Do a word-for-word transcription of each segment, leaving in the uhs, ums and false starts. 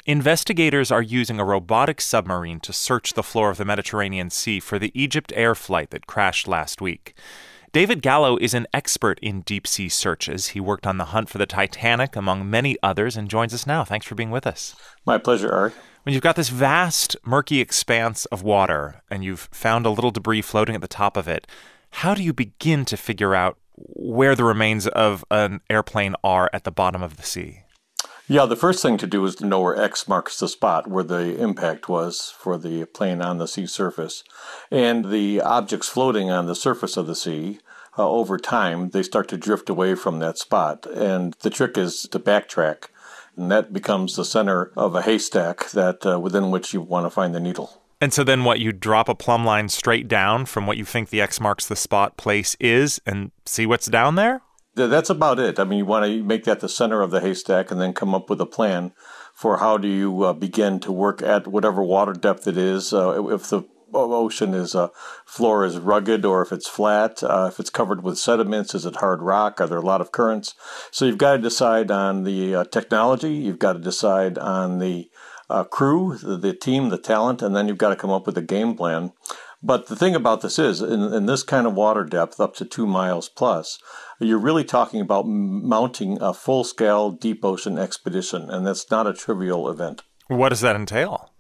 Investigators are using a robotic submarine to search the floor of the Mediterranean Sea for the Egypt Air flight that crashed last week. David Gallo is an expert in deep-sea searches. He worked on the hunt for the Titanic, among many others, and joins us now. Thanks for being with us. My pleasure, Ari. When you've got this vast, murky expanse of water, and you've found a little debris floating at the top of it, how do you begin to figure out where the remains of an airplane are at the bottom of the sea? Yeah, the first thing to do is to know where X marks the spot where the impact was for the plane on the sea surface. And the objects floating on the surface of the sea, uh, over time, they start to drift away from that spot. And the trick is to backtrack, and that becomes the center of a haystack that uh, within which you want to find the needle. And so then what, you drop a plumb line straight down from what you think the X marks the spot place is and see what's down there? That's about it. I mean, you want to make that the center of the haystack and then come up with a plan for how do you uh, begin to work at whatever water depth it is. Uh, if the ocean is uh, floor is rugged or if it's flat, uh, if it's covered with sediments, is it hard rock? Are there a lot of currents? So you've got to decide on the uh, technology. You've got to decide on the uh, crew, the, the team, the talent, and then you've got to come up with a game plan. But the thing about this is, in, in this kind of water depth, up to two miles plus, you're really talking about mounting a full-scale deep ocean expedition, and that's not a trivial event. What does that entail?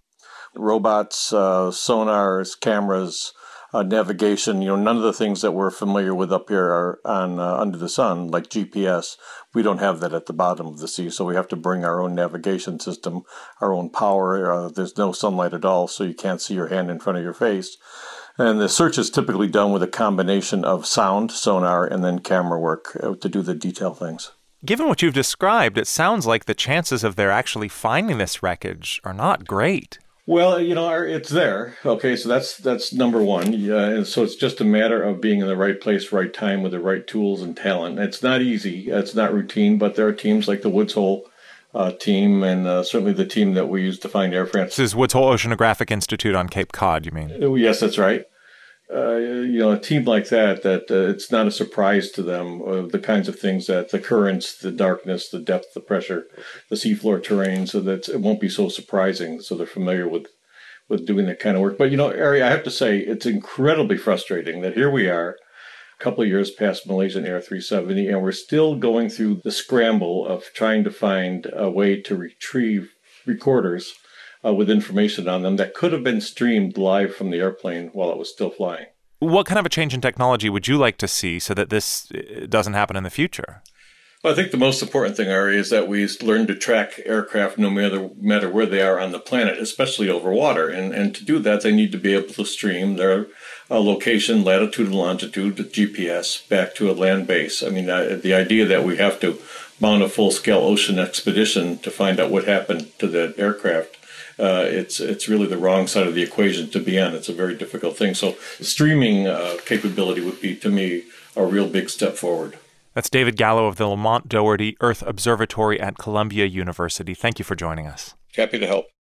Robots, uh, sonars, cameras, uh, navigation, you know, none of the things that we're familiar with up here are on uh, under the sun, like G P S. We don't have that at the bottom of the sea, so we have to bring our own navigation system, our own power. Uh, there's no sunlight at all, so you can't see your hand in front of your face. And the search is typically done with a combination of sound, sonar, and then camera work uh, to do the detail things. Given what you've described, it sounds like the chances of their actually finding this wreckage are not great. Well, you know, it's there. Okay, so that's that's number one. Yeah, and so it's just a matter of being in the right place, right time, with the right tools and talent. It's not easy. It's not routine, but there are teams like the Woods Hole uh, team and uh, certainly the team that we use to find Air France. This is Woods Hole Oceanographic Institute on Cape Cod, you mean? Uh, yes, that's right. Uh, you know, a team like that, that uh, it's not a surprise to them, uh, the kinds of things that the currents, the darkness, the depth, the pressure, the seafloor terrain, so that it won't be so surprising. So they're familiar with, with doing that kind of work. But, you know, Ari, I have to say, it's incredibly frustrating that here we are, a couple of years past Malaysian Air three seventy, and we're still going through the scramble of trying to find a way to retrieve recorders Uh, with information on them that could have been streamed live from the airplane while it was still flying. What kind of a change in technology would you like to see so that this doesn't happen in the future? Well, I think the most important thing, Ari, is that we learn to track aircraft no matter, matter where they are on the planet, especially over water. And, and to do that, they need to be able to stream their uh, location, latitude and longitude, G P S, back to a land base. I mean, uh, the idea that we have to mount a full-scale ocean expedition to find out what happened to that aircraft, Uh, it's it's really the wrong side of the equation to be on. It's a very difficult thing. So streaming uh, capability would be, to me, a real big step forward. That's David Gallo of the Lamont Doherty Earth Observatory at Columbia University. Thank you for joining us. Happy to help.